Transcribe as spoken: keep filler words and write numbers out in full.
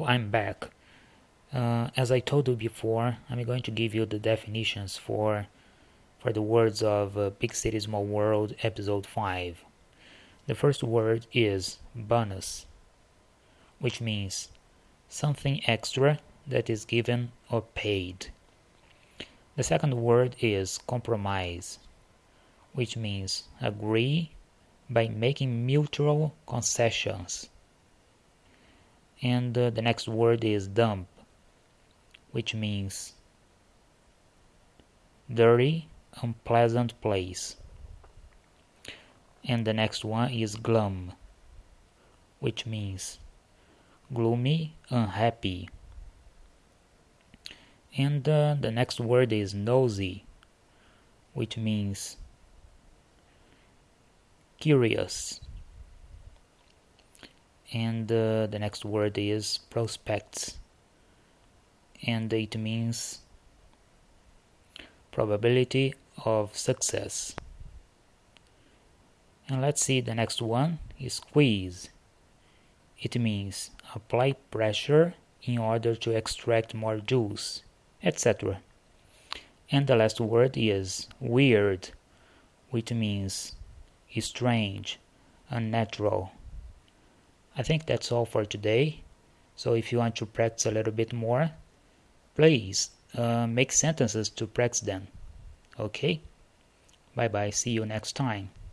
So I'm back. Uh, as I told you before, I'm going to give you the definitions for for the words of uh, Big City Small World episode five. The first word is bonus, which means something extra that is given or paid. The second word is compromise, which means agree by making mutual concessions. And uh, the next word is dump, which means dirty, unpleasant place. And the next one is glum, which means gloomy, unhappy. And uh, the next word is nosy, which means curious. And uh, the next word is prospects, and it means probability of success. And let's see, the next one is squeeze. It means apply pressure in order to extract more juice, et cetera. And the last word is weird, which means strange, unnatural. I think that's all for today. So if you want to practice a little bit more, please uh, make sentences to practice them. Okay? Bye bye. See you next time.